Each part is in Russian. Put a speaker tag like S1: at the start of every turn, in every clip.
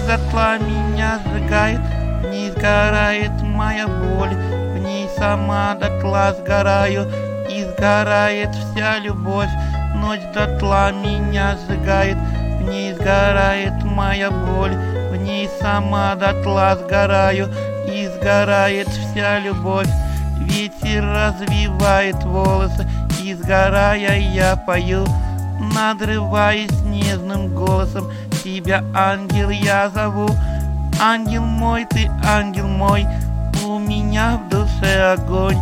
S1: дотла меня сжигает, в ней сгорает моя боль, в ней сама дотла сгораю, и сгорает вся любовь. Ночь дотла меня сжигает, в ней сгорает моя боль, в ней сама дотла сгораю, и сгорает вся любовь. Ветер развивает волосы, и сгорая я пою, надрываясь нежным голосом, тебя, ангел, я зову. Ангел мой, ты ангел мой, у меня в душе огонь,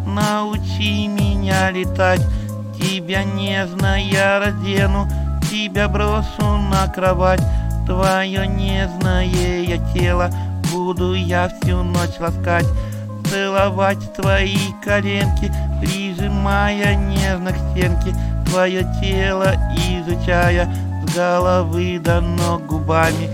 S1: научи меня летать, тебя нежно я раздену, тебя брошу на кровать, твое нежное я тело буду я всю ночь ласкать, целовать твои коленки, прижимая нежно к стенке, твое тело изучая с головы до ног губами,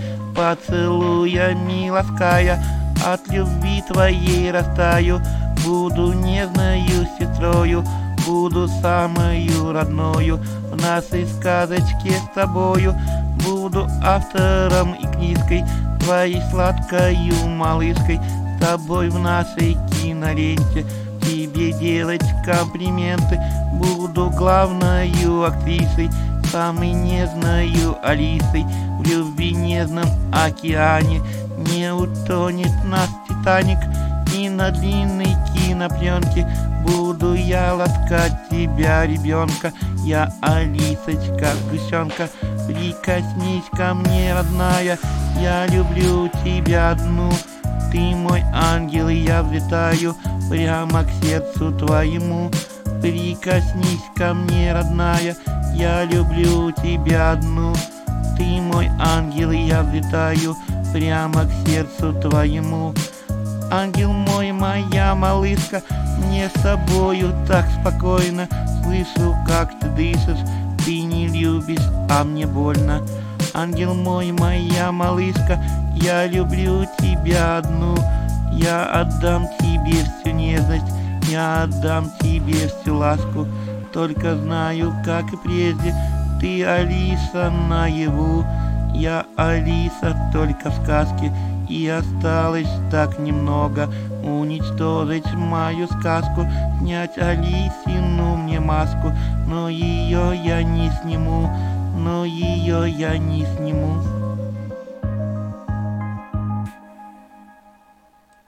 S1: поцелуями лаская, от любви твоей растаю, буду нежною сестрою, буду самою родною в нашей сказочке с тобою, буду автором и книжкой, твоей сладкою малышкой, с тобой в нашей киноленте, тебе делать комплименты, буду главною актрисой, самой нежною Алисой, в любви нежном океане не утонет наш Титаник, и на длинной кинопленке буду я ласкать тебя, ребенка, я Алисочка, сгущенка, прикоснись ко мне, родная, я люблю тебя одну, ты мой ангел, и я взлетаю прямо к сердцу твоему, прикоснись ко мне, родная, я люблю тебя одну, ты мой ангел, и я взлетаю прямо к сердцу твоему. Ангел мой, моя малышка, мне с тобою так спокойно, слышу, как ты дышишь, ты не любишь, а мне больно. Ангел мой, моя малышка, я люблю тебя одну, я отдам тебе всю нежность, я отдам тебе всю ласку, только знаю, как и прежде, ты Алиса наяву, я Алиса только в сказке, и осталось так немного уничтожить мою сказку, снять Алисину мне маску, но ее я не сниму, но ее я не сниму.